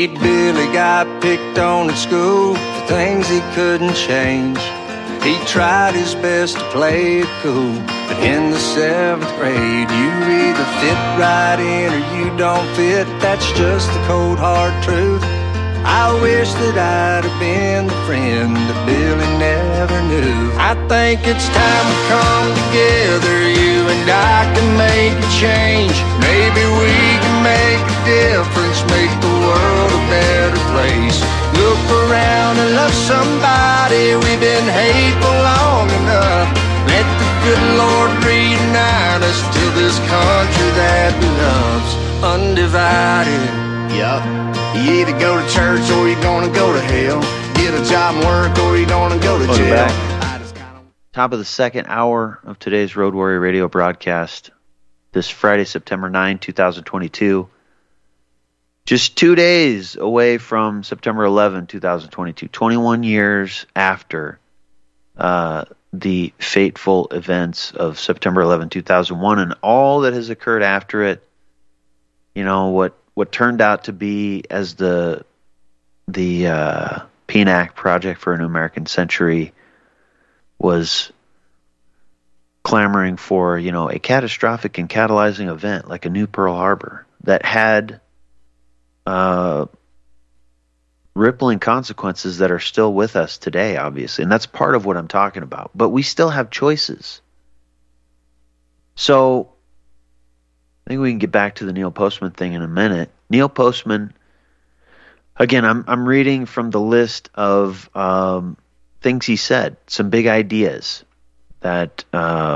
Pete Billy got picked on at school for things he couldn't change. He tried his best to play it cool, but in the 7th grade, you either fit right in or you don't fit. That's just the cold hard truth. I wish that I'd have been the friend that Billy never knew. I think it's time we come together, you and I can make a change. Maybe we can make a difference, make the world a better place. Look around and love somebody, we've been hateful long enough. Let the good Lord reunite us to this country that we love's undivided. Yup. You either go to church or you're gonna go to hell. Get a job and work or you're gonna go to jail. Top of the second hour of today's Road Warrior Radio broadcast. This Friday, September 9, 2022. Just 2 days away from September 11, 2022. 21 years after the fateful events of September 11, 2001 and all that has occurred after it. You know, what turned out to be as the PNAC, Project for a New American Century, was clamoring for, you know, a catastrophic and catalyzing event like a new Pearl Harbor that had rippling consequences that are still with us today, obviously. And that's part of what I'm talking about. But we still have choices. So I think we can get back to the Neil Postman thing in a minute. Neil Postman, again, I'm reading from the list of things he said, some big ideas that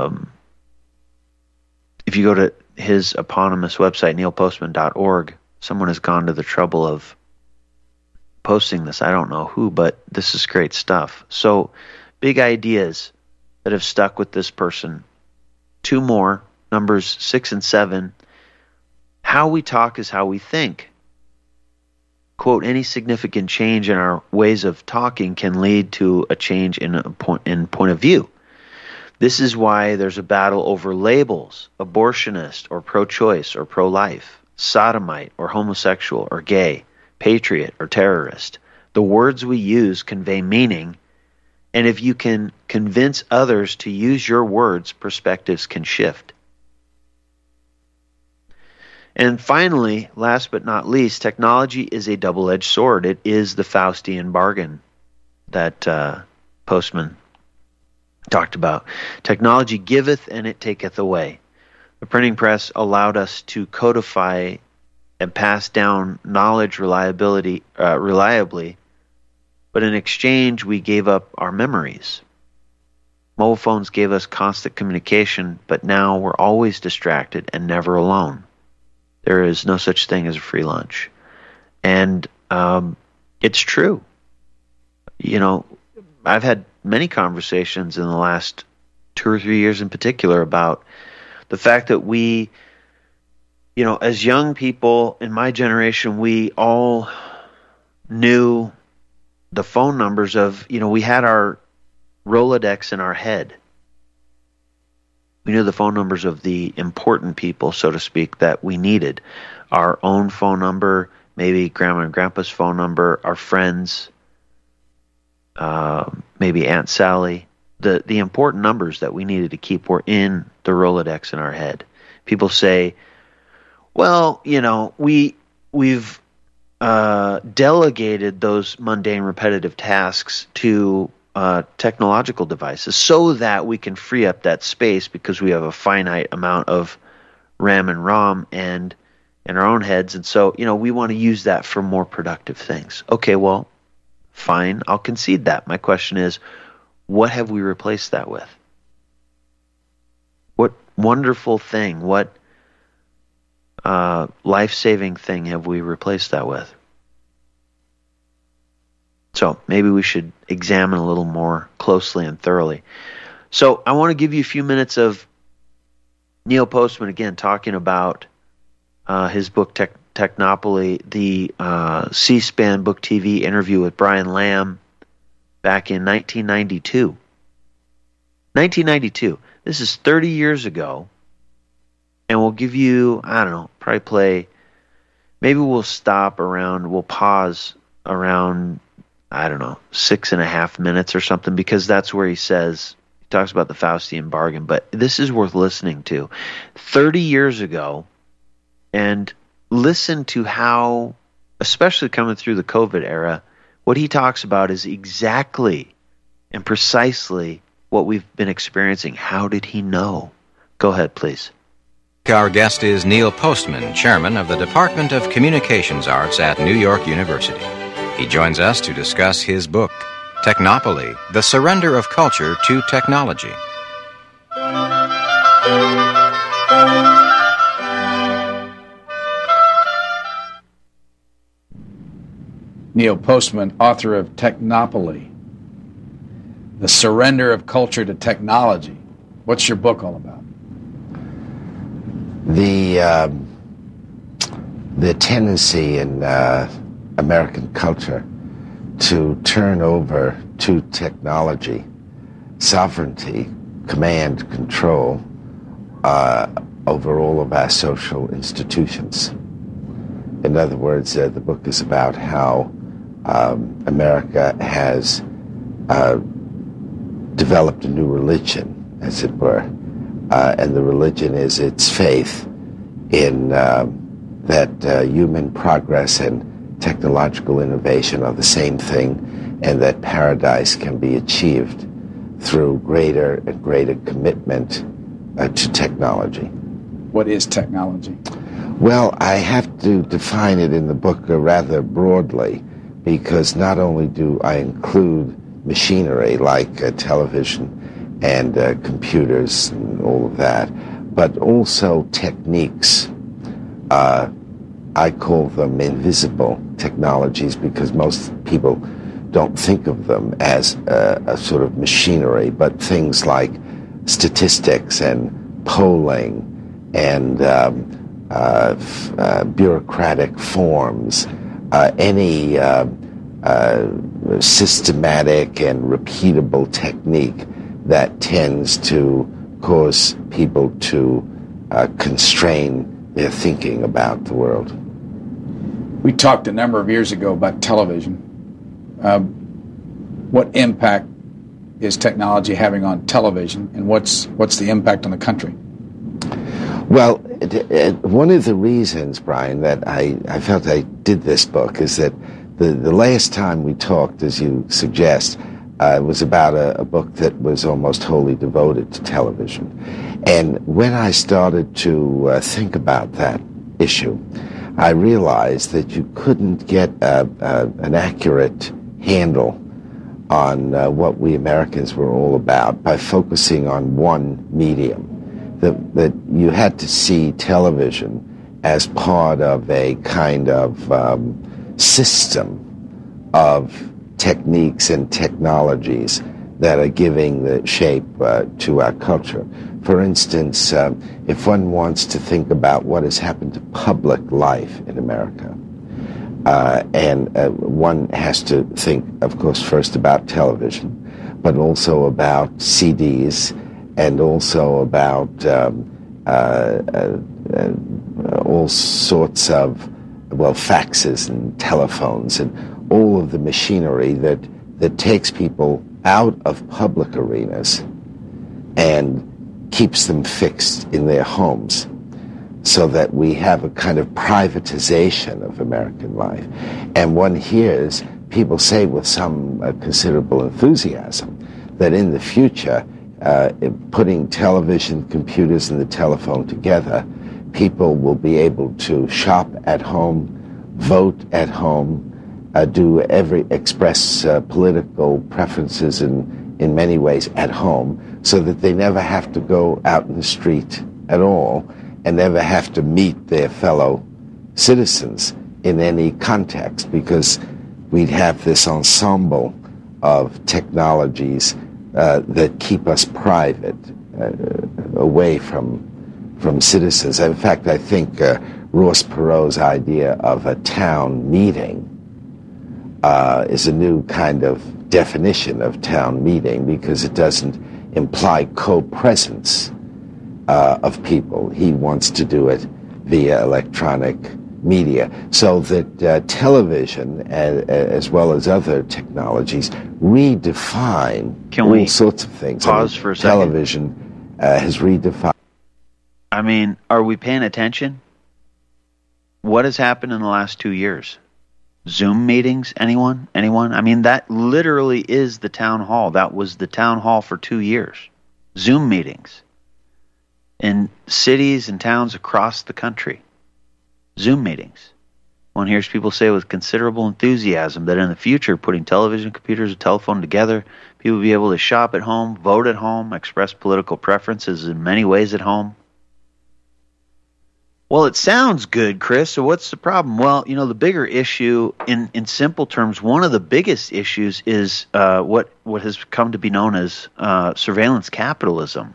if you go to his eponymous website, neilpostman.org, someone has gone to the trouble of posting this. I don't know who, but this is great stuff. So, big ideas that have stuck with this person. Two more, numbers 6 and 7. How we talk is how we think. Quote, any significant change in our ways of talking can lead to a change in point of view. This is why there's a battle over labels, abortionist or pro-choice or pro-life, sodomite or homosexual or gay, patriot or terrorist. The words we use convey meaning, and if you can convince others to use your words, perspectives can shift. And finally, last but not least, technology is a double-edged sword. It is the Faustian bargain that Postman talked about. Technology giveth and it taketh away. The printing press allowed us to codify and pass down knowledge reliably, but in exchange we gave up our memories. Mobile phones gave us constant communication, but now we're always distracted and never alone. There is no such thing as a free lunch. And it's true. You know, I've had many conversations in the last 2 or 3 years in particular about the fact that we, you know, as young people in my generation, we all knew the phone numbers of, you know, we had our Rolodex in our head. We knew the phone numbers of the important people, so to speak, that we needed. Our own phone number, maybe Grandma and Grandpa's phone number, our friends, maybe Aunt Sally. The important numbers that we needed to keep were in the Rolodex in our head. People say, well, you know, we've delegated those mundane, repetitive tasks to technological devices so that we can free up that space because we have a finite amount of RAM and ROM and in our own heads. And so, you know, we want to use that for more productive things. Okay, well, fine. I'll concede that. My question is, what have we replaced that with? What wonderful thing, what life-saving thing have we replaced that with? So maybe we should examine a little more closely and thoroughly. So I want to give you a few minutes of Neil Postman, again, talking about his book, Technopoly, the C-SPAN Book TV interview with Brian Lamb back in 1992. 1992. This is 30 years ago. And we'll give you, I don't know, probably play maybe we'll pause around, I don't know, 6.5 minutes or something, because that's where he talks about the Faustian bargain, but this is worth listening to. 30 years ago, and listen to how, especially coming through the COVID era, what he talks about is exactly and precisely what we've been experiencing. How did he know? Go ahead, please. Our guest is Neil Postman, chairman of the Department of Communications Arts at New York University. He joins us to discuss his book, Technopoly, The Surrender of Culture to Technology. Neil Postman, author of Technopoly, The Surrender of Culture to Technology. What's your book all about? The tendency in American culture to turn over to technology, sovereignty, command, control over all of our social institutions. In other words, the book is about how America has developed a new religion, as it were, and the religion is its faith in that human progress and technological innovation are the same thing, and that paradise can be achieved through greater and greater commitment to technology. What is technology? Well, I have to define it in the book rather broadly, because not only do I include machinery like television and computers and all of that, but also techniques. I call them invisible technologies because most people don't think of them as a sort of machinery, but things like statistics and polling and bureaucratic forms, any systematic and repeatable technique that tends to cause people to constrain their thinking about the world. We talked a number of years ago about television. What impact is technology having on television, and what's the impact on the country? Well, one of the reasons, Brian, that I felt I did this book is that the last time we talked, as you suggest, was about a book that was almost wholly devoted to television. And when I started to think about that issue, I realized that you couldn't get an accurate handle on what we Americans were all about by focusing on one medium. That you had to see television as part of a kind of system of techniques and technologies that are giving the shape to our culture. For instance, if one wants to think about what has happened to public life in America, and one has to think, of course, first about television, but also about CDs, and also about all sorts of, faxes and telephones and all of the machinery that takes people out of public arenas and keeps them fixed in their homes, so that we have a kind of privatization of American life. And one hears people say with some considerable enthusiasm that in the future, putting television, computers, and the telephone together, people will be able to shop at home, vote at home, express political preferences in many ways at home, so that they never have to go out in the street at all and never have to meet their fellow citizens in any context, because we'd have this ensemble of technologies that keep us private, away from citizens. In fact, I think Ross Perot's idea of a town meeting is a new kind of definition of town meeting, because it doesn't imply co-presence of people. He wants to do it via electronic media, so that television, as well as other technologies, redefine all sorts of things. Pause for a second. Television has redefined. I mean, are we paying attention? What has happened in the last 2 years? Zoom meetings? Anyone? I mean, that literally is the town hall. That was the town hall for 2 years. Zoom meetings in cities and towns across the country. Zoom meetings. One hears people say with considerable enthusiasm that in the future, putting television, computers, and telephone together, people will be able to shop at home, vote at home, express political preferences in many ways at home. Well, it sounds good, Chris, so what's the problem? Well, the bigger issue, in simple terms, one of the biggest issues is what has come to be known as surveillance capitalism.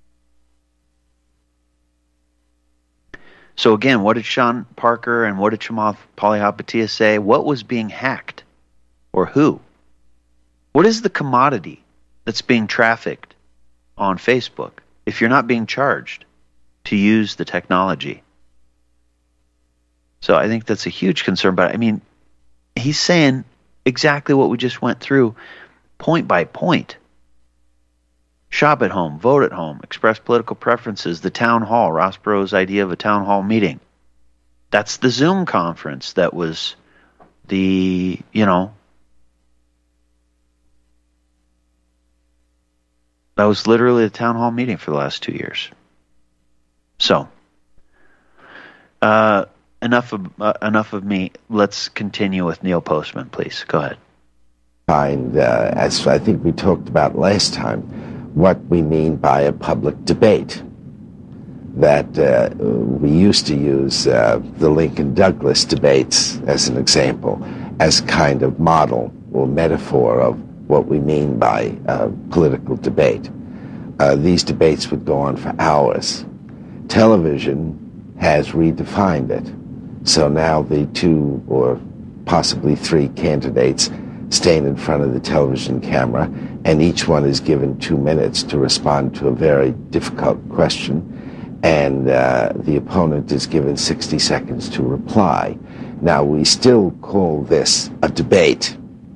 So again, what did Sean Parker and what did Chamath Palihapitiya say? What was being hacked? Or who? What is the commodity that's being trafficked on Facebook if you're not being charged to use the technology? So I think that's a huge concern. But I mean, he's saying exactly what we just went through, point by point. Shop at home, vote at home, express political preferences, the town hall, Ross Perot's idea of a town hall meeting. That's the Zoom conference that was that was literally a town hall meeting for the last 2 years. So, enough of me. Let's continue with Neil Postman, please. Go ahead. As I think we talked about last time, what we mean by a public debate. That we used to use the Lincoln-Douglas debates as an example, as kind of model or metaphor of what we mean by political debate. These debates would go on for hours. Television has redefined it. So now the 2 or possibly 3 candidates stand in front of the television camera, and each one is given 2 minutes to respond to a very difficult question, and the opponent is given 60 seconds to reply. Now, we still call this a debate,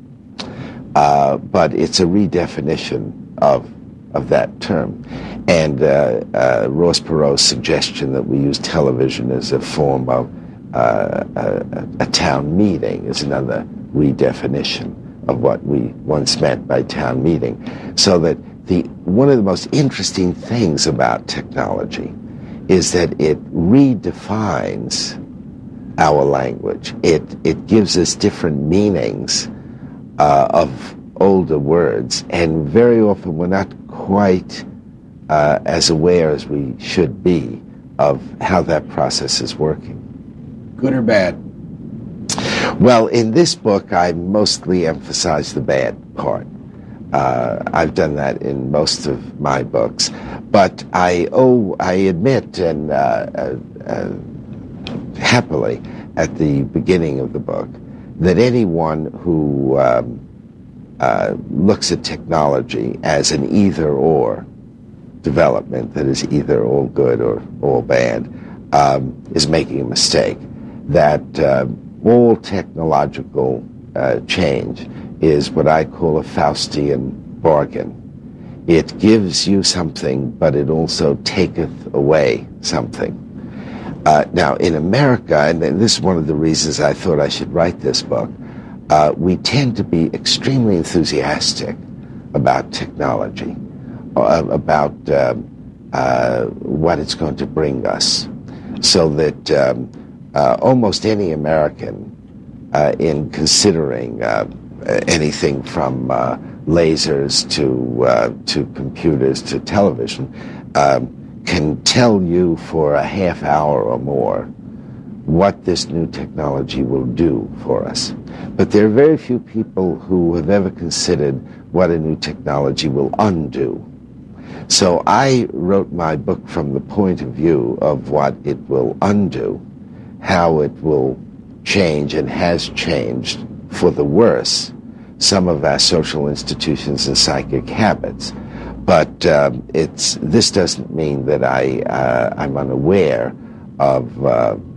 but it's a redefinition of that term. And Ross Perot's suggestion that we use television as a form of a town meeting is another redefinition of what we once meant by town meeting. So that one of the most interesting things about technology is that it redefines our language. It gives us different meanings of older words, and very often we're not quite as aware as we should be of how that process is working. Good or bad? Well, in this book, I mostly emphasize the bad part. I've done that in most of my books. But I admit, and happily, at the beginning of the book, that anyone who looks at technology as an either-or development, that is either all good or all bad, is making a mistake. That all technological change is what I call a Faustian bargain. It gives you something, but it also taketh away something. Now, in America, and this is one of the reasons I thought I should write this book, we tend to be extremely enthusiastic about technology, about what it's going to bring us, so that almost any American, in considering anything from lasers to computers to television, can tell you for a half hour or more what this new technology will do for us. But there are very few people who have ever considered what a new technology will undo. So I wrote my book from the point of view of what it will undo, how it will change and has changed for the worse some of our social institutions and psychic habits. But this doesn't mean that I'm unaware of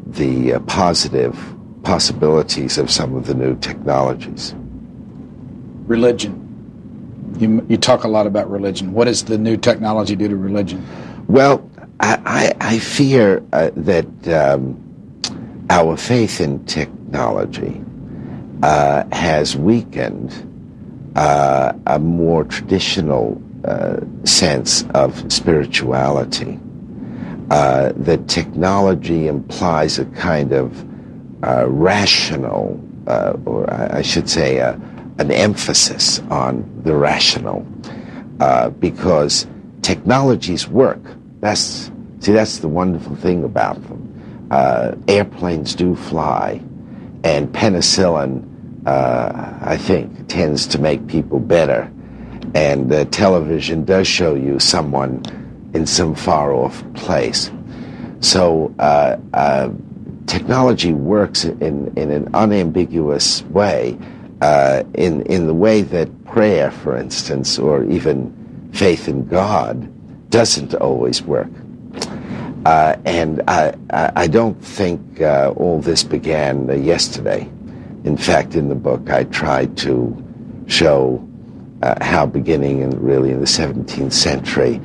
the positive possibilities of some of the new technologies. Religion. You talk a lot about religion. What does the new technology do to religion? Well, I fear that our faith in technology has weakened a more traditional sense of spirituality. That technology implies a kind of rational, or I should say, an emphasis on the rational, because technologies work. That's the wonderful thing about them. Airplanes do fly, and penicillin, I think, tends to make people better. And television does show you someone in some far-off place. So technology works in an unambiguous way, in the way that prayer, for instance, or even faith in God, doesn't always work. And I don't think all this began yesterday. In fact, in the book, I tried to show how beginning in the 17th century,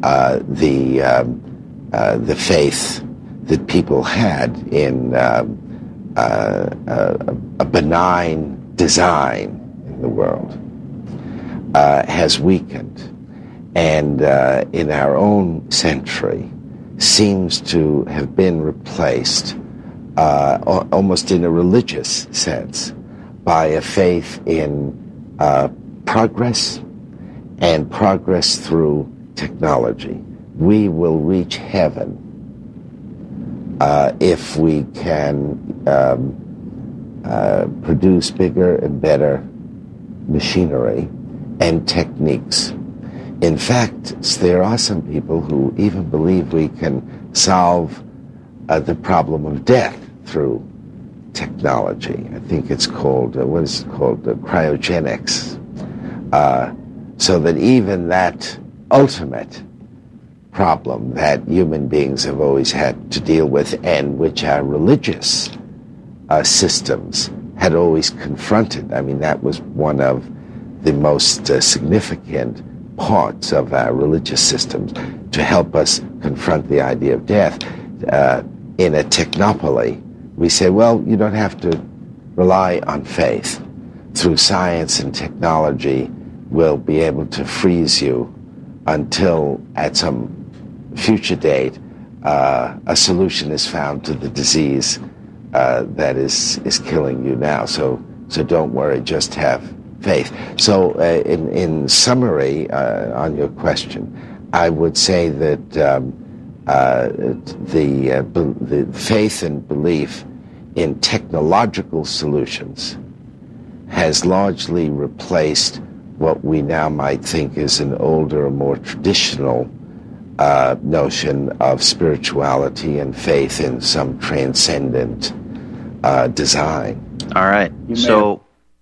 the faith that people had in a benign design in the world has weakened, and in our own century seems to have been replaced almost in a religious sense by a faith in progress, and progress through technology. We will reach heaven if we can produce bigger and better machinery and techniques. In fact, there are some people who even believe we can solve the problem of death through technology. I think it's called, cryogenics. So that even that ultimate problem that human beings have always had to deal with, and which our religious systems had always confronted. I mean, that was one of the most significant parts of our religious systems, to help us confront the idea of death. In a technopoly, we say, well, you don't have to rely on faith. Through science and technology, we'll be able to freeze you until at some future date a solution is found to the disease that is killing you now. So don't worry, just have faith. So in summary, on your question, I would say that the faith and belief in technological solutions has largely replaced what we now might think is an older, more traditional notion of spirituality and faith in some transcendent design. All right. So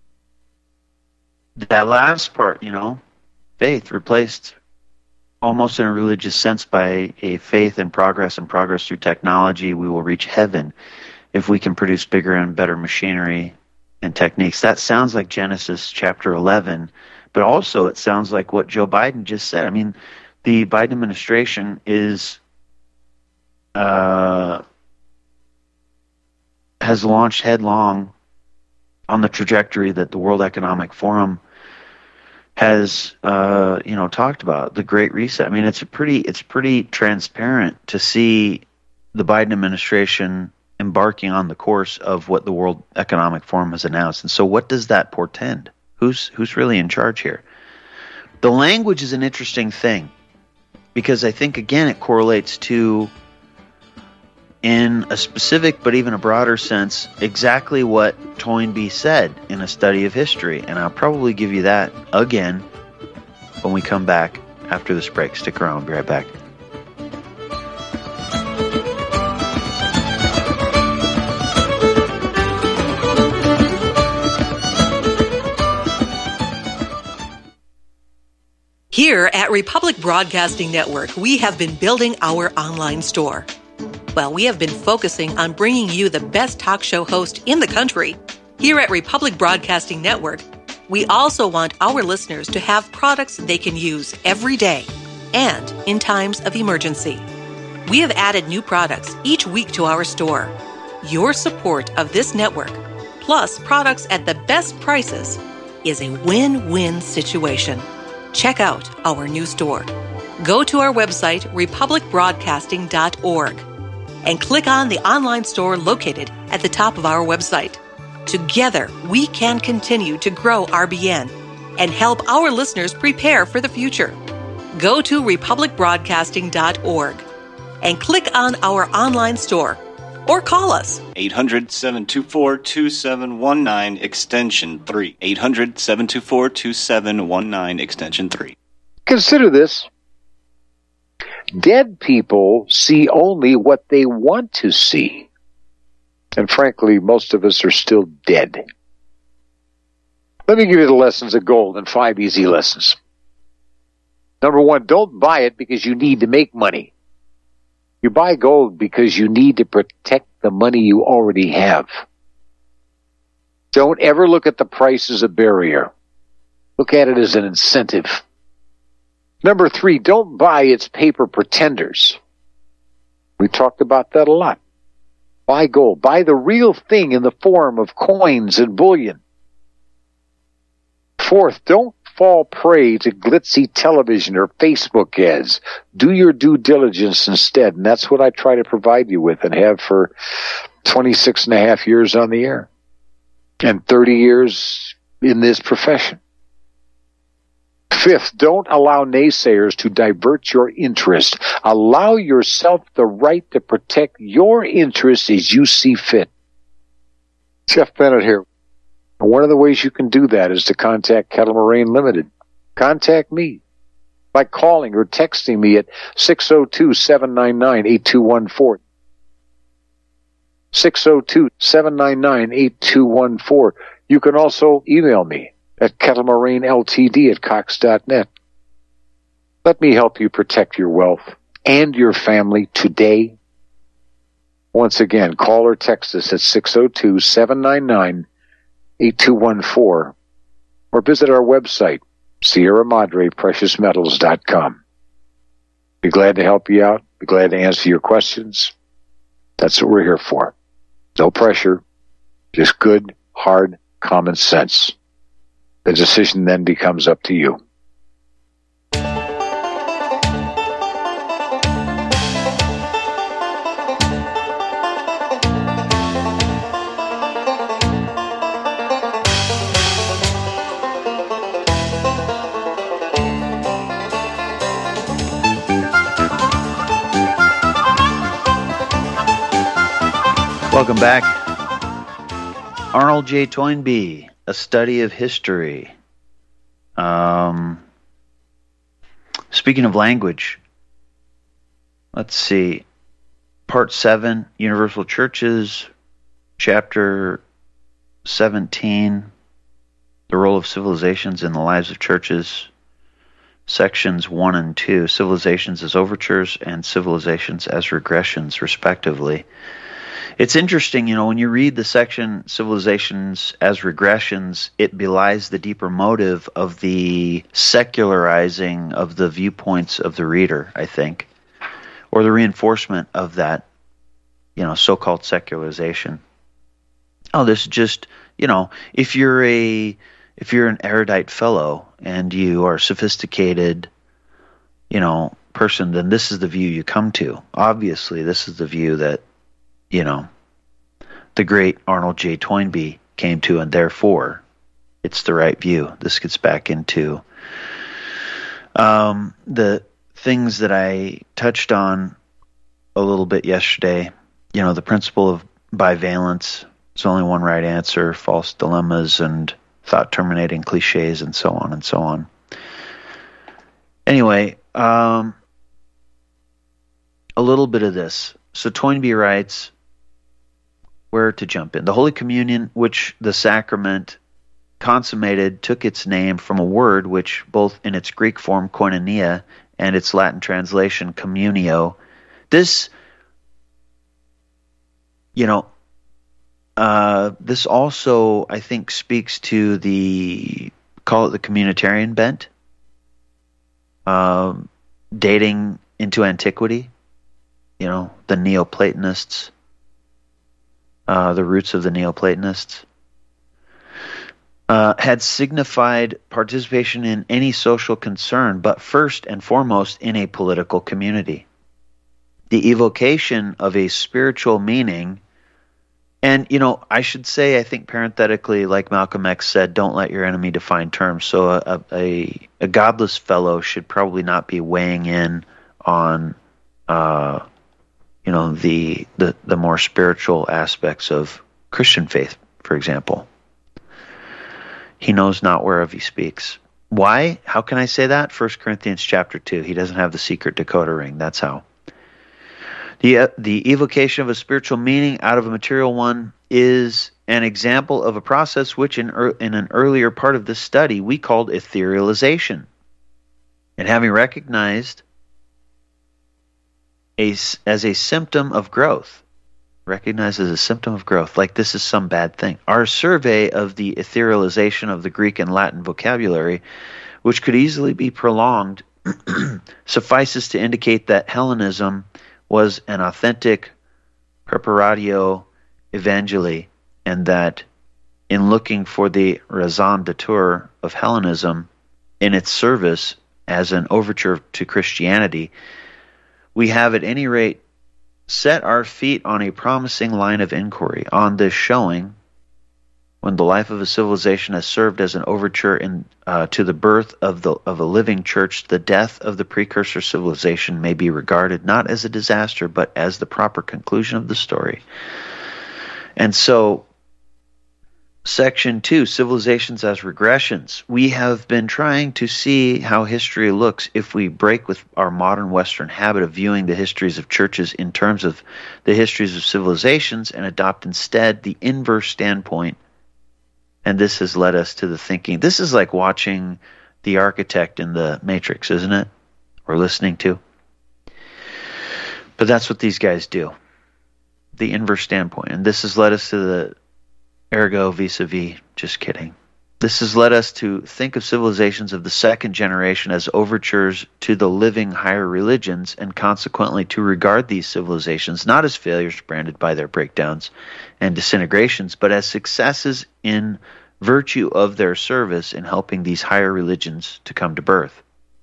that last part, faith replaced almost in a religious sense by a faith in progress, and progress through technology. We will reach heaven if we can produce bigger and better machinery and techniques. That sounds like Genesis chapter 11, but also it sounds like what Joe Biden just said. I mean, the Biden administration has launched headlong on the trajectory that the World Economic Forum has talked about, the Great Reset. I mean, it's pretty transparent to see the Biden administration embarking on the course of what the World Economic Forum has announced. And so what does that portend? Who's really in charge here? The language is an interesting thing, because I think, again, it correlates to, in a specific but even a broader sense, exactly what Toynbee said in A Study of History. And I'll probably give you that again when we come back after this break. Stick around. We'll be right back. Here at Republic Broadcasting Network, we have been building our online store. Well, we have been focusing on bringing you the best talk show host in the country. Here at Republic Broadcasting Network, we also want our listeners to have products they can use every day and in times of emergency. We have added new products each week to our store. Your support of this network, plus products at the best prices, is a win-win situation. Check out our new store. Go to our website, republicbroadcasting.org, and click on the online store located at the top of our website. Together, we can continue to grow RBN and help our listeners prepare for the future. Go to republicbroadcasting.org and click on our online store or call us. 800-724-2719, extension 3. 800-724-2719, extension 3. Consider this. Dead people see only what they want to see. And frankly, most of us are still dead. Let me give you the lessons of gold in 5 easy lessons. Number 1, don't buy it because you need to make money. You buy gold because you need to protect the money you already have. Don't ever look at the price as a barrier. Look at it as an incentive. Number 3, don't buy its paper pretenders. We talked about that a lot. Buy gold. Buy the real thing in the form of coins and bullion. 4th, don't fall prey to glitzy television or Facebook ads. Do your due diligence instead, and that's what I try to provide you with and have for 26 and a half years on the air and 30 years in this profession. 5th, don't allow naysayers to divert your interest. Allow yourself the right to protect your interests as you see fit. Jeff Bennett here. One of the ways you can do that is to contact Kettle Moraine Limited. Contact me by calling or texting me at 602-799-8214. 602-799-8214. You can also email me at kettlemoraineLTD@cox.net. Let me help you protect your wealth and your family today. Once again, call or text us at 602-799-8214 or visit our website, Sierra Madre Precious Metals.com. Be glad to help you out. Be glad to answer your questions. That's what we're here for. No pressure, just good, hard, common sense. The decision then becomes up to you. Welcome back. Arnold J. Toynbee, A Study of History. Speaking of language, let's see. Part 7, Universal Churches, Chapter 17, The Role of Civilizations in the Lives of Churches, Sections 1 and 2, Civilizations as Overtures and Civilizations as Regressions, respectively. It's interesting, when you read the section Civilizations as Regressions, it belies the deeper motive of the secularizing of the viewpoints of the reader, I think, or the reinforcement of that, so-called secularization. Oh, this is just, if you're an erudite fellow and you are a sophisticated, person, then this is the view you come to. Obviously, this is the view that the great Arnold J. Toynbee came to, and therefore it's the right view. This gets back into the things that I touched on a little bit yesterday. The principle of bivalence. There's only one right answer, false dilemmas, and thought-terminating cliches, and so on and so on. Anyway, a little bit of this. So Toynbee writes, where to jump in. The Holy Communion, which the sacrament consummated, took its name from a word which, both in its Greek form, koinonia, and its Latin translation, communio, this This also, I think, speaks to call it the communitarian bent, dating into antiquity, the Neoplatonists, the roots of the Neoplatonists, had signified participation in any social concern, but first and foremost in a political community. The evocation of a spiritual meaning. And, I should say, I think parenthetically, like Malcolm X said, don't let your enemy define terms. So a godless fellow should probably not be weighing in on, the more spiritual aspects of Christian faith, for example. He knows not whereof he speaks. Why? How can I say that? 1 Corinthians chapter 2. He doesn't have the secret decoder ring. That's how. The evocation of a spiritual meaning out of a material one is an example of a process which in an earlier part of this study we called etherealization. And having recognized as a symptom of growth, like this is some bad thing. Our survey of the etherealization of the Greek and Latin vocabulary, which could easily be prolonged, suffices to indicate that Hellenism was an authentic preparatio evangeli, and that in looking for the raison d'être of Hellenism in its service as an overture to Christianity, we have at any rate set our feet on a promising line of inquiry. On this showing, when the life of a civilization has served as an overture to the birth of a living church, the death of the precursor civilization may be regarded not as a disaster, but as the proper conclusion of the story. And so, Section 2, Civilizations as Regressions. We have been trying to see how history looks if we break with our modern Western habit of viewing the histories of churches in terms of the histories of civilizations and adopt instead the inverse standpoint. And this has led us to the thinking. This is like watching the architect in the Matrix, isn't it? Or listening to. But that's what these guys do. The inverse standpoint. And this has led us to the ergo vis-a-vis. Just kidding. This has led us to think of civilizations of the second generation as overtures to the living higher religions, and consequently to regard these civilizations not as failures branded by their breakdowns and disintegrations, but as successes in virtue of their service in helping these higher religions to come to birth.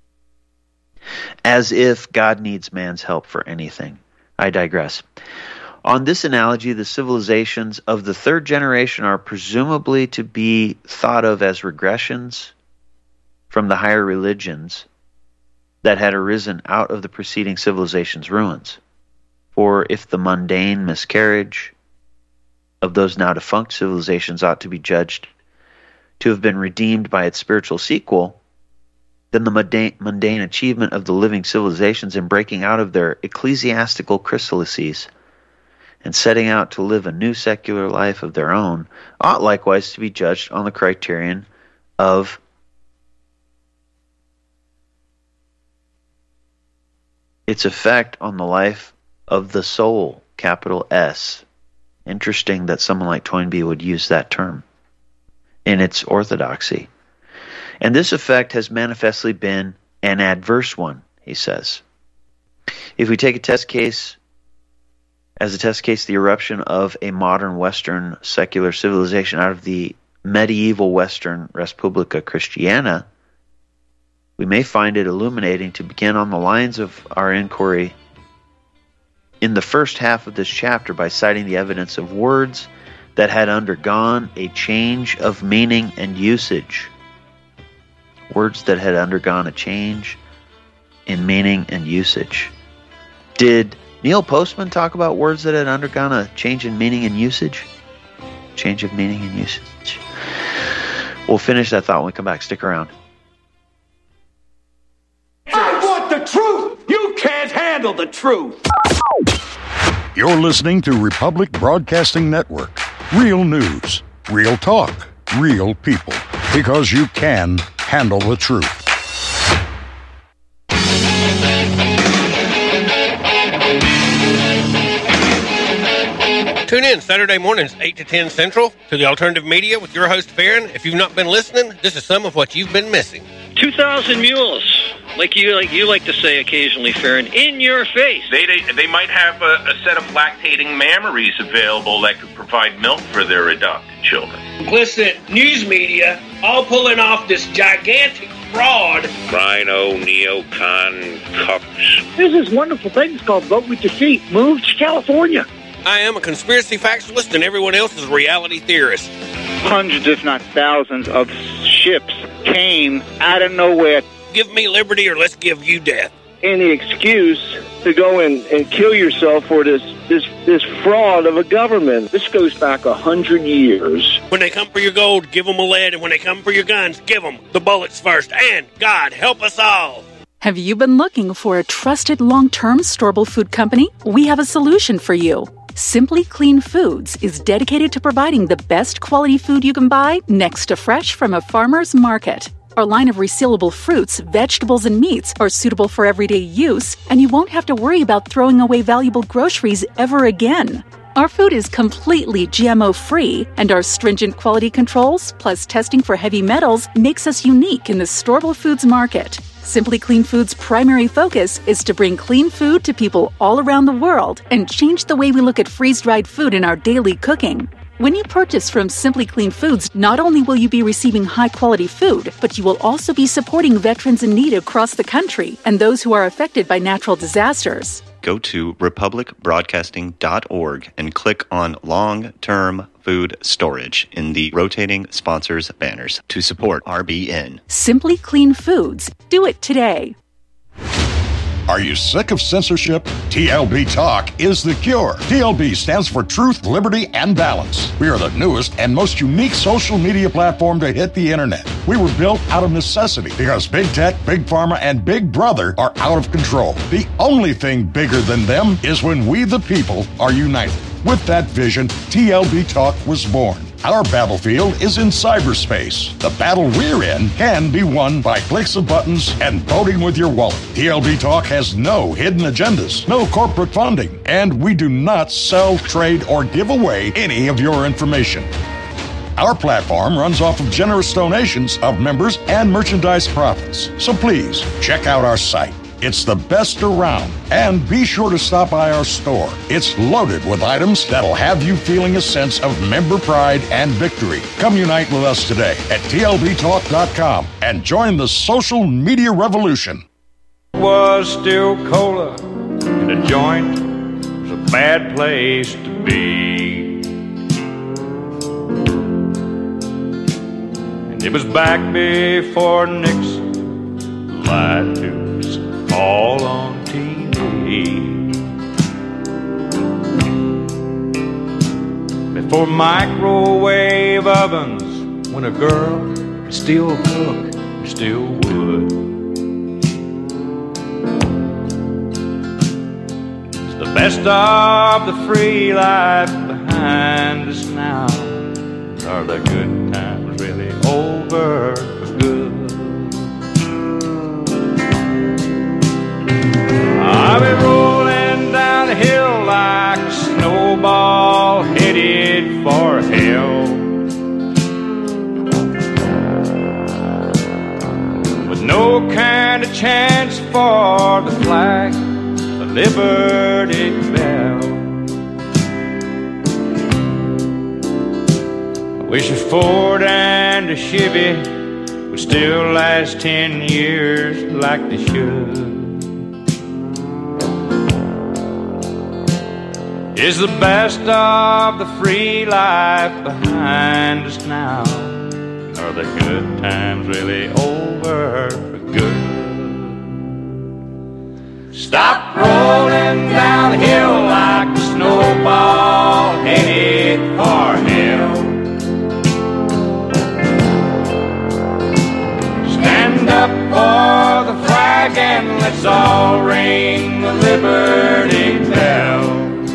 As if God needs man's help for anything. I digress. On this analogy, the civilizations of the third generation are presumably to be thought of as regressions from the higher religions that had arisen out of the preceding civilization's ruins. For if the mundane miscarriage of those now defunct civilizations ought to be judged to have been redeemed by its spiritual sequel, then the mundane achievement of the living civilizations in breaking out of their ecclesiastical chrysalises and setting out to live a new secular life of their own ought likewise to be judged on the criterion of its effect on the life of the soul, capital S. Interesting that someone like Toynbee would use that term in its orthodoxy. And this effect has manifestly been an adverse one, he says. If we take a test case, the eruption of a modern Western secular civilization out of the medieval Western Respublica Christiana, we may find it illuminating to begin on the lines of our inquiry in the first half of this chapter by citing the evidence of words that had undergone a change of meaning and usage. Words that had undergone a change in meaning and usage. Did Neil Postman talk about words that had undergone a change in meaning and usage? Change of meaning and usage. We'll finish that thought when we come back. Stick around. I want the truth! You can't handle the truth! You're listening to Republic Broadcasting Network. Real news, real talk, real people. Because you can handle the truth. Tune in Saturday mornings, 8 to 10 Central, to the Alternative Media with your host, Farron. If you've not been listening, this is some of what you've been missing. 2,000 mules, like you like to say occasionally, Farron, in your face. They might have a set of lactating mammaries available that could provide milk for their adopted children. Implicit news media all pulling off this gigantic fraud. Rhino, neocon, cucks. There's this wonderful thing called Vote With Your Feet. Move to California. I am a conspiracy factualist, and everyone else is a reality theorist. Hundreds, if not thousands, of ships came out of nowhere. Give me liberty or let's give you death. Any excuse to go and kill yourself for this fraud of a government. This goes back 100 years. When they come for your gold, give them a lead, and when they come for your guns, give them the bullets first. And God help us all. Have you been looking for a trusted long-term storable food company? We have a solution for you. Simply Clean Foods is dedicated to providing the best quality food you can buy next to fresh from a farmer's market. Our line of resealable fruits, vegetables, and meats are suitable for everyday use, and you won't have to worry about throwing away valuable groceries ever again. Our food is completely GMO-free, and our stringent quality controls, plus testing for heavy metals, makes us unique in the storable foods market. Simply Clean Foods' primary focus is to bring clean food to people all around the world and change the way we look at freeze-dried food in our daily cooking. When you purchase from Simply Clean Foods, not only will you be receiving high-quality food, but you will also be supporting veterans in need across the country and those who are affected by natural disasters. Go to republicbroadcasting.org and click on Long-Term Food Storage in the rotating sponsors banners to support RBN. Simply Clean Foods. Do it today. Are you sick of censorship? TLB Talk is the cure. TLB stands for Truth, Liberty, and Balance. We are the newest and most unique social media platform to hit the internet. We were built out of necessity because Big Tech, Big Pharma, and Big Brother are out of control. The only thing bigger than them is when we, the people, are united. With that vision, TLB Talk was born. Our battlefield is in cyberspace. The battle we're in can be won by clicks of buttons and voting with your wallet. TLB Talk has no hidden agendas, no corporate funding, and we do not sell, trade, or give away any of your information. Our platform runs off of generous donations of members and merchandise profits. So please, check out our site. It's the best around. And be sure to stop by our store. It's loaded with items that'll have you feeling a sense of member pride and victory. Come unite with us today at TLBTalk.com and join the social media revolution. Was still cola, and a joint was a bad place to be. And it was back before Nixon lied to all on TV. Before microwave ovens, when a girl could still cook and still would. It's the best of the free life behind us now. Are the good times really over for good? I'll be rolling down the hill like a snowball headed for hell, with no kind of chance for the flag, the Liberty Bell. I wish a Ford and a Chevy would still last 10 years like they should. Is the best of the free life behind us now? Are the good times really over for good? Stop rolling down the hill like a snowball headed for hell. Stand up for the flag and let's all ring the Liberty Bell.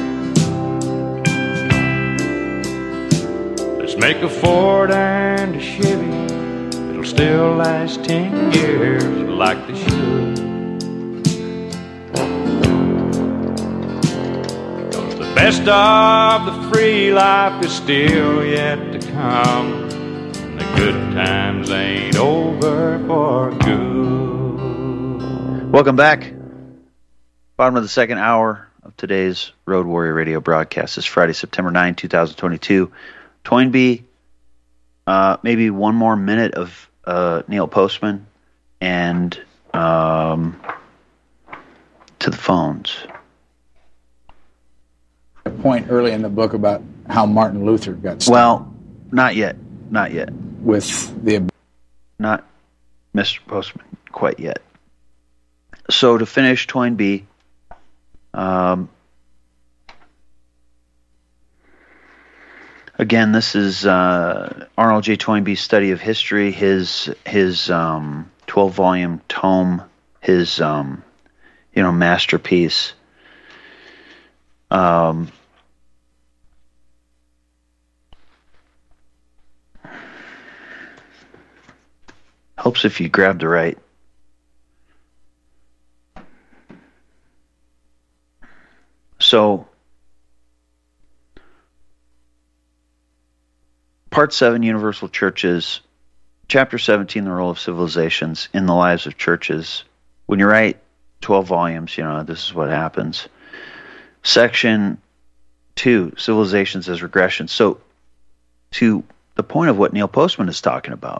Make a Ford and a Chevy, it'll still last 10 years like they should. 'Cause the best of the free life is still yet to come. And the good times ain't over for good. Welcome back. Bottom of the second hour of today's Road Warrior Radio broadcast. This Friday, September 9, 2022. Toynbee, maybe one more minute of Neil Postman, and to the phones. A point early in the book about how Martin Luther got started. Well, not yet. With the... Not Mr. Postman quite yet. So to finish, Toynbee, again, this is Arnold J. Toynbee's study of history, his 12-volume tome, his masterpiece. Helps if you grab the right. So, Part 7, Universal Churches, Chapter 17, The Role of Civilizations in the Lives of Churches. When you write 12 volumes, this is what happens. Section 2, Civilizations as Regression. So, to the point of what Neil Postman is talking about,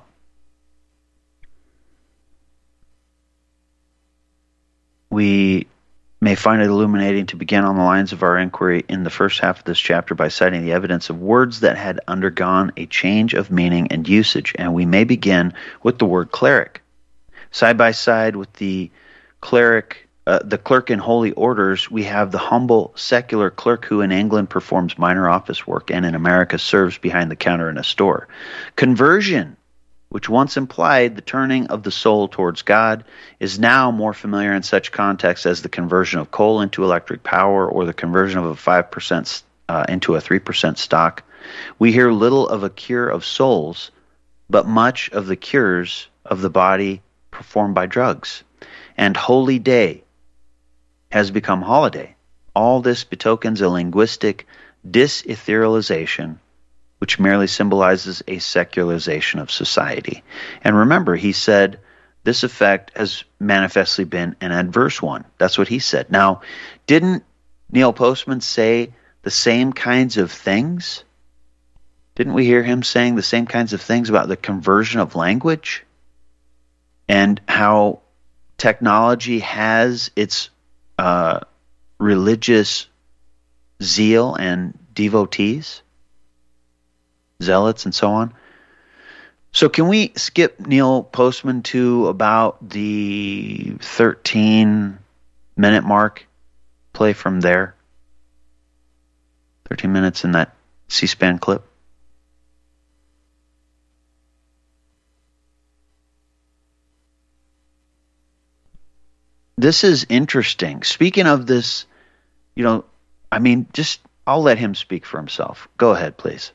we may find it illuminating to begin on the lines of our inquiry in the first half of this chapter by citing the evidence of words that had undergone a change of meaning and usage, and we may begin with the word cleric. Side by side with the cleric in holy orders, we have the humble secular clerk who in England performs minor office work and in America serves behind the counter in a store. Conversion, which once implied the turning of the soul towards God, is now more familiar in such contexts as the conversion of coal into electric power or the conversion of a 5% into a 3% stock. We hear little of a cure of souls, but much of the cures of the body performed by drugs. And holy day has become holiday. All this betokens a linguistic disetherealization, which merely symbolizes a secularization of society. And remember, he said this effect has manifestly been an adverse one. That's what he said. Now, didn't Neil Postman say the same kinds of things? Didn't we hear him saying the same kinds of things about the conversion of language and how technology has its religious zeal and devotees? Zealots and so on. So can we skip Neil Postman to about the 13-minute mark? Play from there. 13 minutes in that C-SPAN clip. This is interesting. Speaking of this, I'll let him speak for himself. Go ahead, please.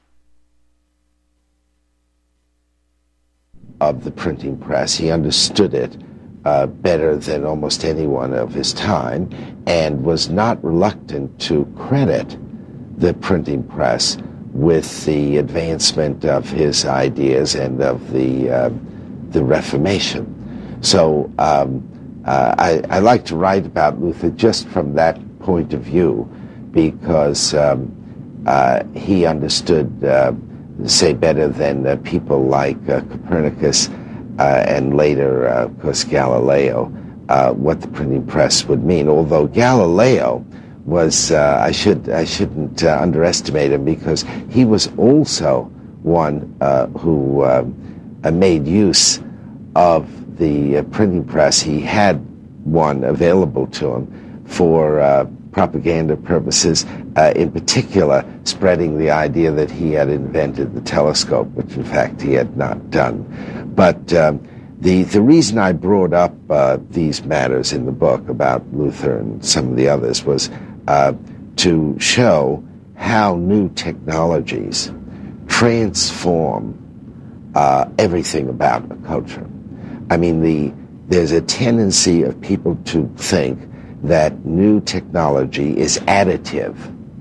Of the printing press. He understood it better than almost anyone of his time and was not reluctant to credit the printing press with the advancement of his ideas and of the Reformation. So I like to write about Luther just from that point of view because he understood say better than people like Copernicus and later, of course, Galileo, what the printing press would mean. Although Galileo was, I shouldn't underestimate him because he was also one who made use of the printing press. He had one available to him for propaganda purposes, in particular spreading the idea that he had invented the telescope, which in fact he had not done. But the reason I brought up these matters in the book about Luther and some of the others was to show how new technologies transform everything about a culture. I mean, there's a tendency of people to think that new technology is additive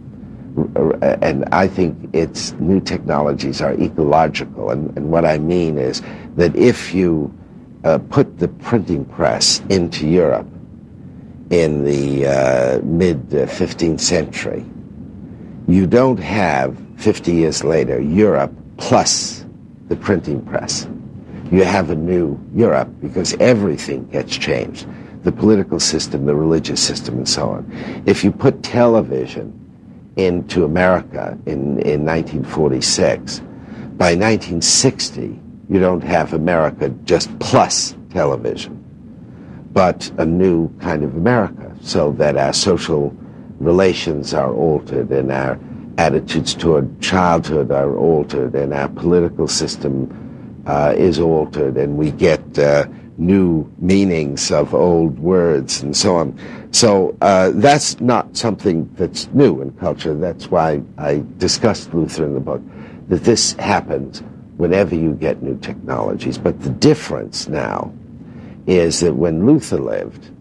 and I think its new technologies are ecological. And what I mean is that if you put the printing press into Europe in the mid-15th century, you don't have, 50 years later, Europe plus the printing press. You have a new Europe because everything gets changed. The political system, the religious system, and so on. If you put television into America in 1946, by 1960, you don't have America just plus television, but a new kind of America, so that our social relations are altered and our attitudes toward childhood are altered and our political system is altered, and we get new meanings of old words and so on. So that's not something that's new in culture. That's why I discussed Luther in the book, that this happens whenever you get new technologies. But the difference now is that when Luther lived,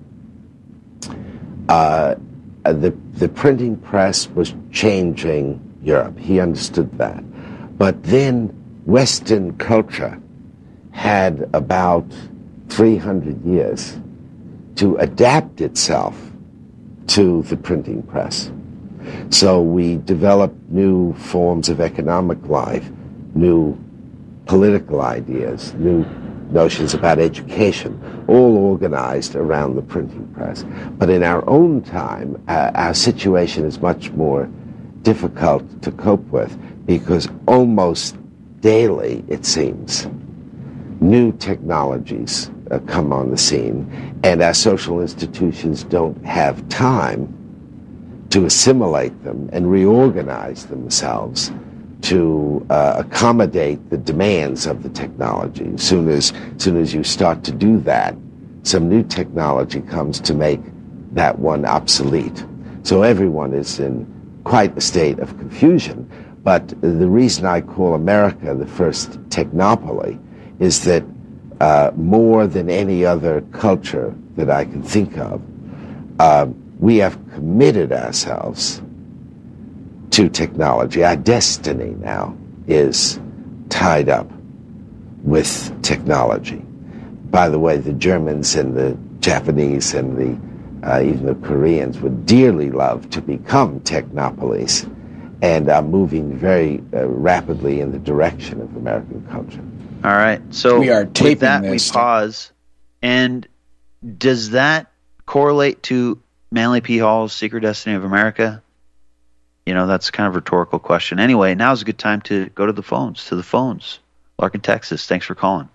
the printing press was changing Europe. He understood that. But then Western culture had about 300 years to adapt itself to the printing press. So we developed new forms of economic life, new political ideas, new notions about education, all organized around the printing press. But in our own time, our situation is much more difficult to cope with, because almost daily, it seems, new technologies come on the scene, and our social institutions don't have time to assimilate them and reorganize themselves to accommodate the demands of the technology. As soon as you start to do that, some new technology comes to make that one obsolete. So everyone is in quite a state of confusion. But the reason I call America the first technopoly is that more than any other culture that I can think of, we have committed ourselves to technology. Our destiny now is tied up with technology. By the way, the Germans and the Japanese and even the Koreans would dearly love to become technopolies, and are moving very rapidly in the direction of American culture. All right, so we are taping with that, this. We pause. And does that correlate to Manly P. Hall's Secret Destiny of America? You know, that's kind of a rhetorical question. Anyway, now's a good time to go to the phones. Larkin, Texas, thanks for calling.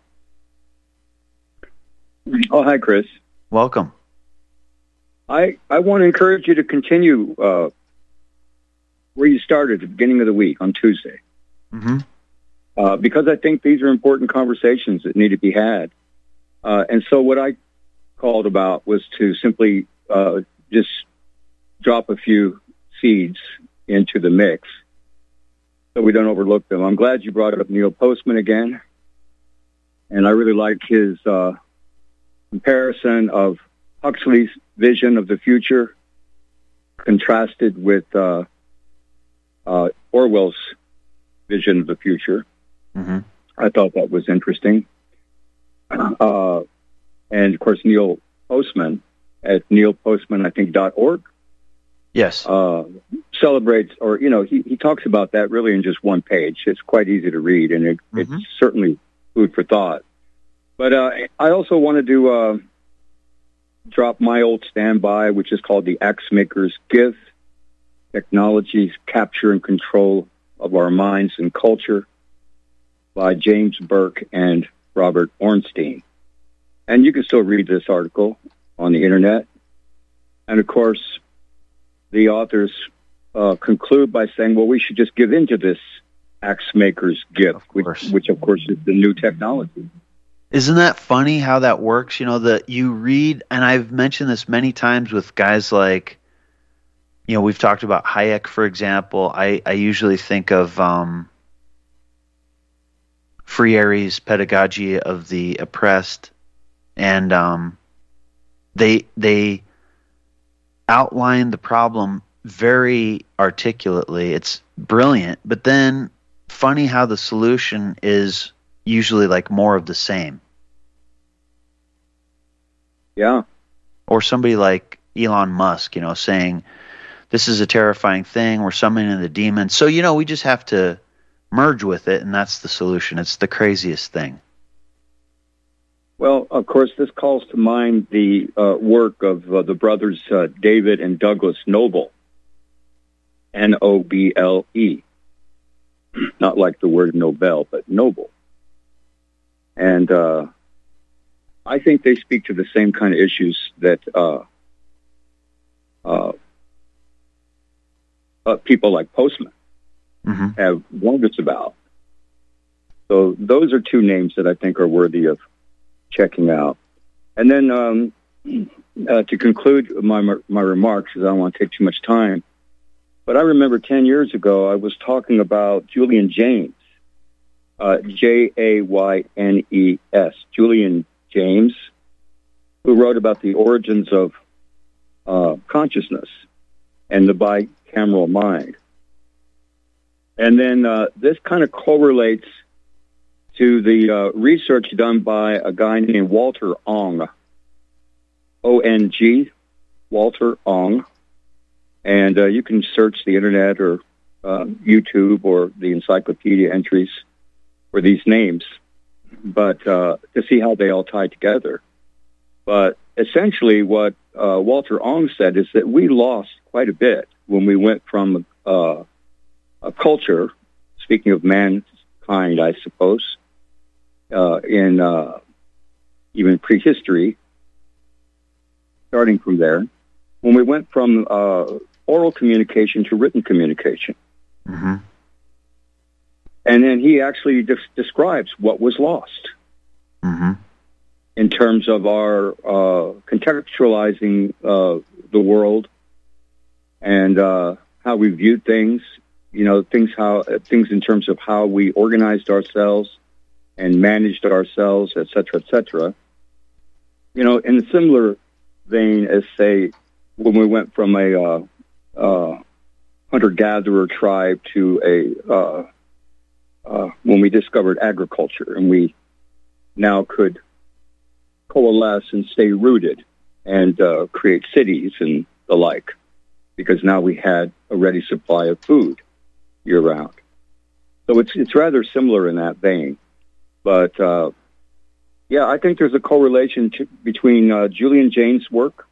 Oh, hi, Chris. Welcome. I want to encourage you to continue where you started at the beginning of the week on Tuesday. Mm-hmm. Because I think these are important conversations that need to be had. And so what I called about was to simply just drop a few seeds into the mix so we don't overlook them. I'm glad you brought up Neil Postman again. And I really like his comparison of Huxley's vision of the future contrasted with Orwell's vision of the future. Mm-hmm. I thought that was interesting. And, of course, Neil Postman at neilpostman.org. Yes. Celebrates, or, he talks about that really in just one page. It's quite easy to read, and it's certainly food for thought. But I also wanted to drop my old standby, which is called The Axe Maker's Gift, Technology's Capture and Control of Our Minds and Culture, by James Burke and Robert Ornstein. And you can still read this article on the internet. And of course, the authors conclude by saying, well, we should just give in to this axe maker's gift, which of course is the new technology. Isn't that funny how that works? That you read, and I've mentioned this many times with guys like, we've talked about Hayek, for example. I usually think of Freire's Pedagogy of the Oppressed, and they outline the problem very articulately. It's brilliant, but then funny how the solution is usually like more of the same. Yeah. Or somebody like Elon Musk, saying, this is a terrifying thing, we're summoning the demons. So, we just have to merge with it, and that's the solution. It's the craziest thing. Well, of course, this calls to mind the work of the brothers David and Douglas Noble, Noble. Not like the word Nobel, but Noble. And I think they speak to the same kind of issues that people like Postman have warned us about. So those are two names that I think are worthy of checking out. And then to conclude my remarks, because I don't want to take too much time, but I remember 10 years ago I was talking about Julian Jaynes, Jaynes, Julian Jaynes, who wrote about the origins of consciousness and the bicameral mind. And then this kind of correlates to the research done by a guy named Walter Ong, O-N-G, Walter Ong. And you can search the internet or YouTube or the encyclopedia entries for these names, but to see how they all tie together. But essentially what Walter Ong said is that we lost quite a bit when we went from a culture, speaking of mankind, I suppose, in even prehistory, starting from there, when we went from oral communication to written communication. Mm-hmm. And then he actually describes what was lost in terms of our contextualizing the world and how we viewed things, things in terms of how we organized ourselves and managed ourselves, et cetera, et cetera. In a similar vein as, say, when we went from a hunter-gatherer tribe to when we discovered agriculture, and we now could coalesce and stay rooted and create cities and the like, because now we had a ready supply of food year-round. So it's rather similar in that vein. But, yeah, I think there's a correlation between Julian Jaynes' work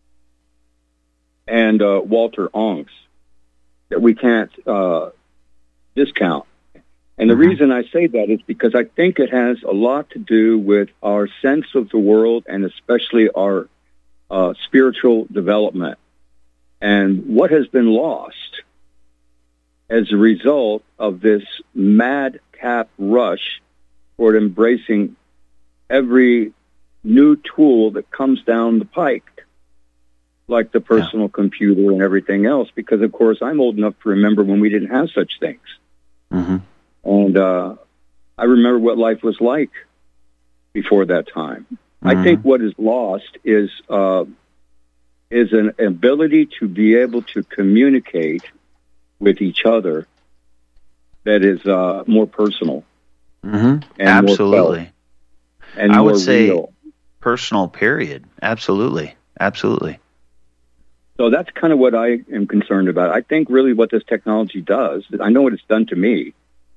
and Walter Ong's that we can't discount. And the reason I say that is because I think it has a lot to do with our sense of the world and especially our spiritual development and what has been lost as a result of this madcap rush toward embracing every new tool that comes down the pike, like the personal computer and everything else, because, of course, I'm old enough to remember when we didn't have such things. And I remember what life was like before that time. I think what is lost is an ability to be able to communicate with each other that is more personal. And absolutely. And I more would say real. personal, period. Absolutely. Absolutely. So that's kind of what I am concerned about. I think really what this technology does, I know what it's done to me.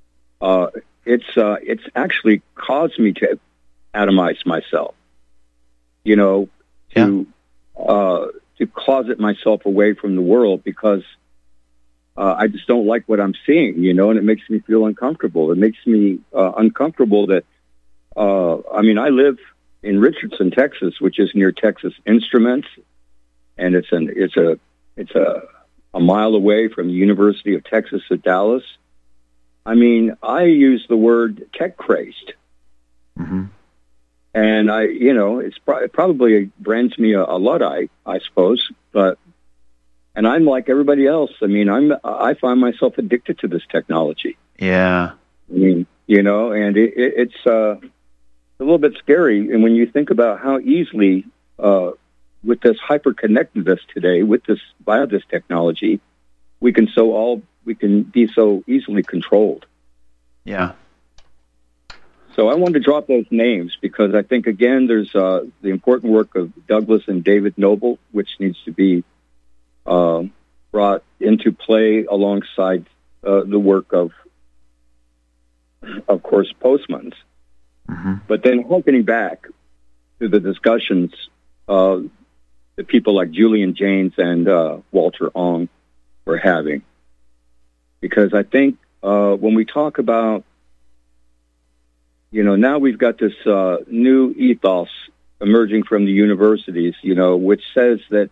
It's actually caused me to atomize myself, to closet myself away from the world because I just don't like what I'm seeing, and it makes me feel uncomfortable. It makes me uncomfortable that, I live in Richardson, Texas, which is near Texas Instruments, and it's a mile away from the University of Texas at Dallas. I use the word tech crazed. And it probably brands me a Luddite, I suppose, and I'm like everybody else. I find myself addicted to this technology. Yeah. And it's a little bit scary. And when you think about how easily with this hyper-connectedness today, via this technology, we can be so easily controlled. Yeah. So I wanted to drop those names because I think, again, there's the important work of Douglas and David Noble, which needs to be brought into play alongside the work of course, Postman's. Mm-hmm. But then harkening back to the discussions that people like Julian Jaynes and Walter Ong were having. Because I think when we talk about, now we've got this new ethos emerging from the universities, which says that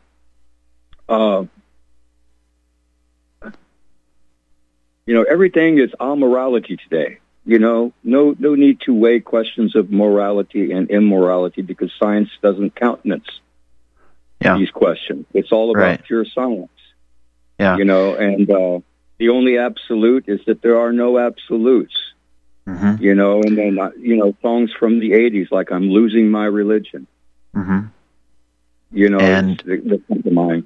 everything is amorality today. No need to weigh questions of morality and immorality because science doesn't countenance these questions. It's all about pure science. Yeah. And the only absolute is that there are no absolutes. Mm-hmm. And then, songs from the 80s like I'm Losing My Religion. Mm-hmm. And the come to mind.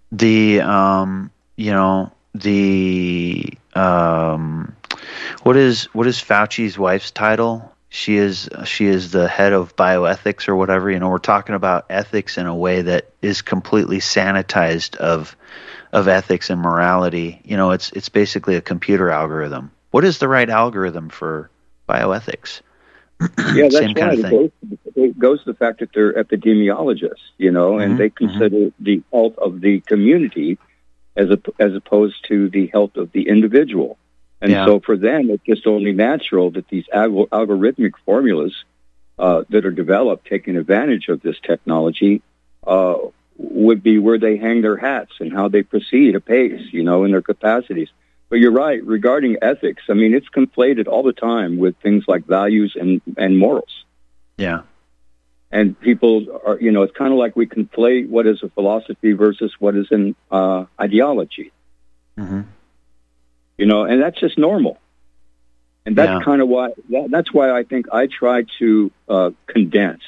What is Fauci's wife's title? She is the head of bioethics or whatever. We're talking about ethics in a way that is completely sanitized of ethics and morality. It's basically a computer algorithm. What is the right algorithm for bioethics? Yeah, that's Same kind of thing. It goes to the fact that they're epidemiologists, and they consider the health of the community as opposed to the health of the individual. And so for them, it's just only natural that these algorithmic formulas that are developed taking advantage of this technology would be where they hang their hats and how they proceed apace, in their capacities. But you're right, regarding ethics, it's conflated all the time with things like values and morals. Yeah. And people are, it's kind of like we conflate what is a philosophy versus what is an ideology. Mm-hmm. And that's just normal. And that's kind of why, that's why I think I try to condense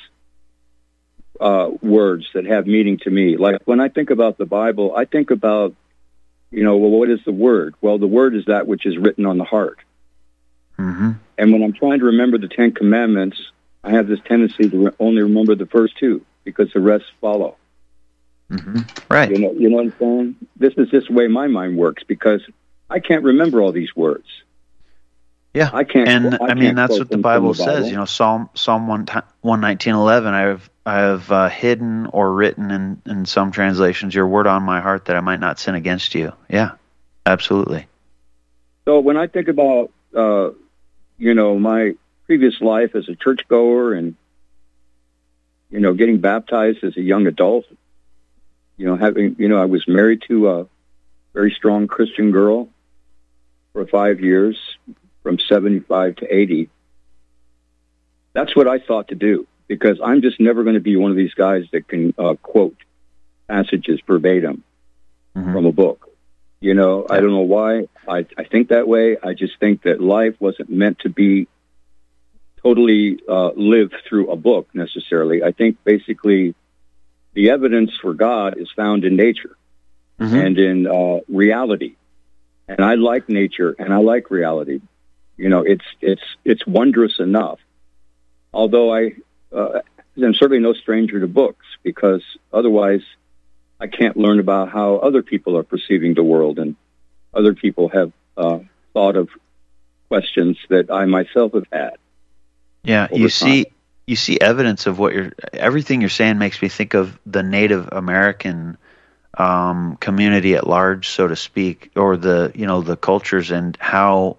words that have meaning to me. Like when I think about the Bible, I think about, what is the word? Well, the word is that which is written on the heart. Mm-hmm. And when I'm trying to remember the 10 Commandments, I have this tendency to only remember the first two because the rest follow. Mm-hmm. Right. You know what I'm saying? This is just the way my mind works because I can't remember all these words. Yeah, I can't. That's what the Bible says. Psalm 119:11. I have hidden or written in some translations your word on my heart that I might not sin against you. Yeah, absolutely. So when I think about my previous life as a churchgoer and getting baptized as a young adult, I was married to a very strong Christian girl for 5 years. From 75 to 80. That's what I thought to do because I'm just never going to be one of these guys that can quote passages verbatim from a book. I don't know why I think that way. I just think that life wasn't meant to be totally lived through a book necessarily. I think basically the evidence for God is found in nature and in reality. And I like nature and I like reality. It's wondrous enough. Although I'm certainly no stranger to books because otherwise I can't learn about how other people are perceiving the world and other people have thought of questions that I myself have had. Yeah, you see evidence of everything you're saying makes me think of the Native American community at large, so to speak, or the cultures and how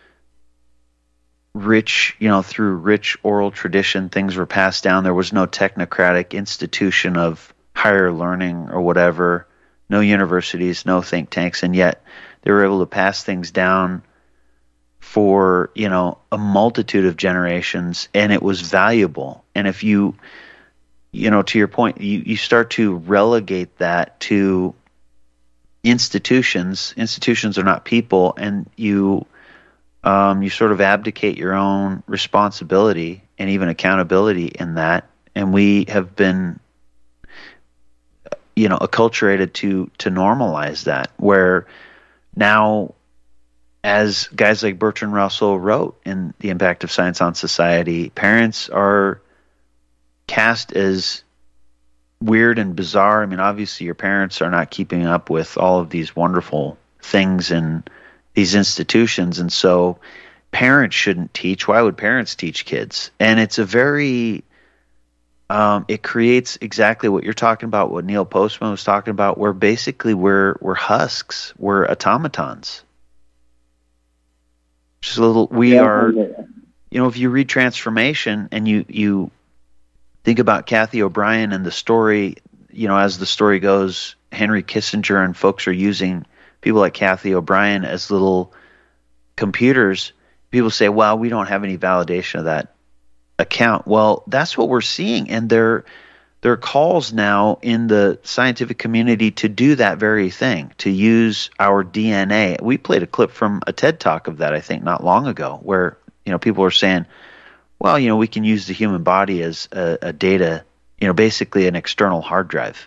rich, through rich oral tradition, things were passed down. There was no technocratic institution of higher learning or whatever, no universities, no think tanks, and yet they were able to pass things down for, a multitude of generations, and it was valuable. And if you to your point, you start to relegate that to institutions. Institutions are not people, and you sort of abdicate your own responsibility and even accountability in that. And we have been, acculturated to normalize that, where now, as guys like Bertrand Russell wrote in The Impact of Science on Society, parents are cast as weird and bizarre. I mean, obviously your parents are not keeping up with all of these wonderful things in these institutions, and so parents shouldn't teach. Why would parents teach kids? And it's a very it creates exactly what you're talking about, what Neil Postman was talking about, where basically we're husks, we're automatons. Just a little, we are, if you read Transformation and you think about Kathy O'Brien and the story, as the story goes, Henry Kissinger and folks are using people like Kathy O'Brien as little computers. People say, well, we don't have any validation of that account. Well, that's what we're seeing, and there are calls now in the scientific community to do that very thing, to use our DNA. We played a clip from a TED Talk of that, I think, not long ago, where people are saying, well, we can use the human body as a data, basically an external hard drive.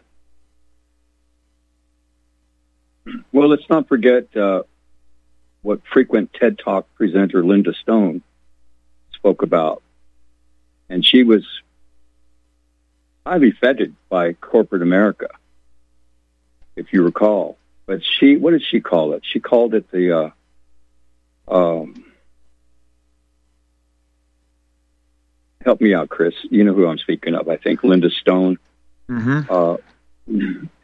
Well, let's not forget what frequent TED Talk presenter Linda Stone spoke about. And she was highly feted by corporate America, if you recall. But what did she call it? She called it the, help me out, Chris. You know who I'm speaking of, I think, Linda Stone. Mm-hmm.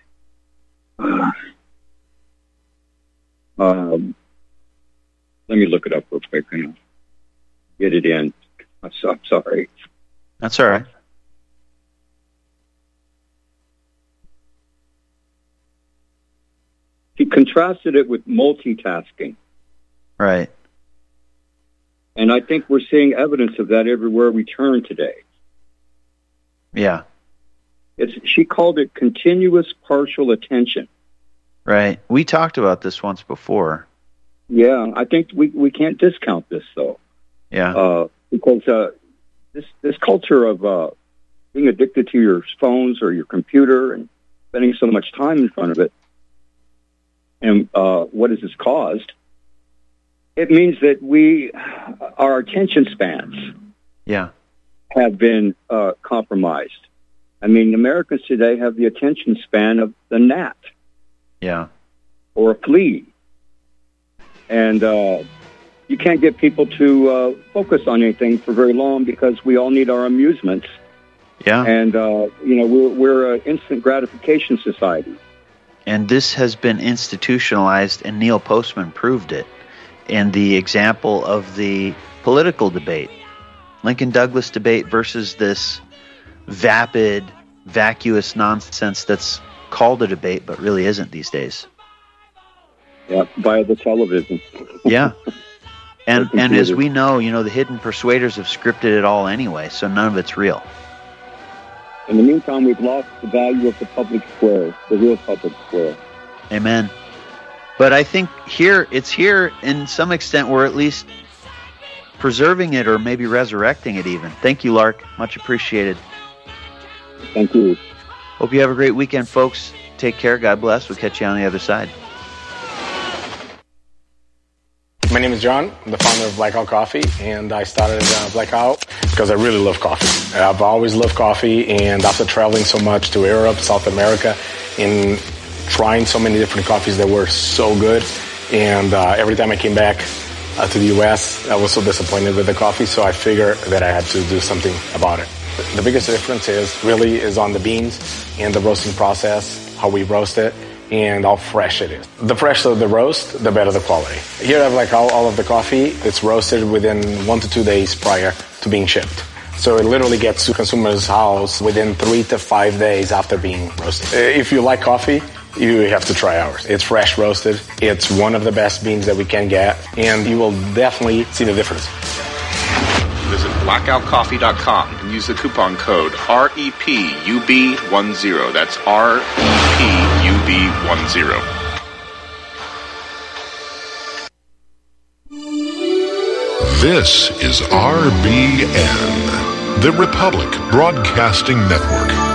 Let me look it up real quick and get it in. I'm sorry. That's all right. He contrasted it with multitasking. Right. And I think we're seeing evidence of that everywhere we turn today. Yeah. She called it continuous partial attention. Right. We talked about this once before. Yeah, I think we can't discount this, though. Yeah. Because this culture of being addicted to your phones or your computer and spending so much time in front of it, and what has this caused? It means that our attention spans have been compromised. I mean, Americans today have the attention span of the gnat. Yeah. Or a flea. And you can't get people to focus on anything for very long because we all need our amusements. Yeah. And, we're an instant gratification society. And this has been institutionalized, and Neil Postman proved it in the example of the political debate. Lincoln-Douglas debate versus this vapid, vacuous nonsense that's called a debate but really isn't these days. Yeah, via the television. Yeah. And as we know, the hidden persuaders have scripted it all anyway, so none of it's real. In the meantime, we've lost the value of the public square, the real public square. Amen. But I think it's here in some extent we're at least preserving it or maybe resurrecting it even. Thank you, Lark. Much appreciated. Thank you. Hope you have a great weekend, folks. Take care. God bless. We'll catch you on the other side. My name is John. I'm the founder of Blackout Coffee, and I started Blackout because I really love coffee. I've always loved coffee, and after traveling so much to Europe, South America, and trying so many different coffees that were so good, and every time I came back to the U.S., I was so disappointed with the coffee, so I figured that I had to do something about it. The biggest difference is on the beans and the roasting process, how we roast it, and how fresh it is. The fresher the roast, the better the quality. Here I have all of the coffee. It's roasted within 1 to 2 days prior to being shipped. So it literally gets to consumer's house within 3 to 5 days after being roasted. If you like coffee, you have to try ours. It's fresh roasted. It's one of the best beans that we can get, and you will definitely see the difference. Visit blackoutcoffee.com and use the coupon code REPUB10. That's REPUB10. This is RBN, the Republic Broadcasting Network.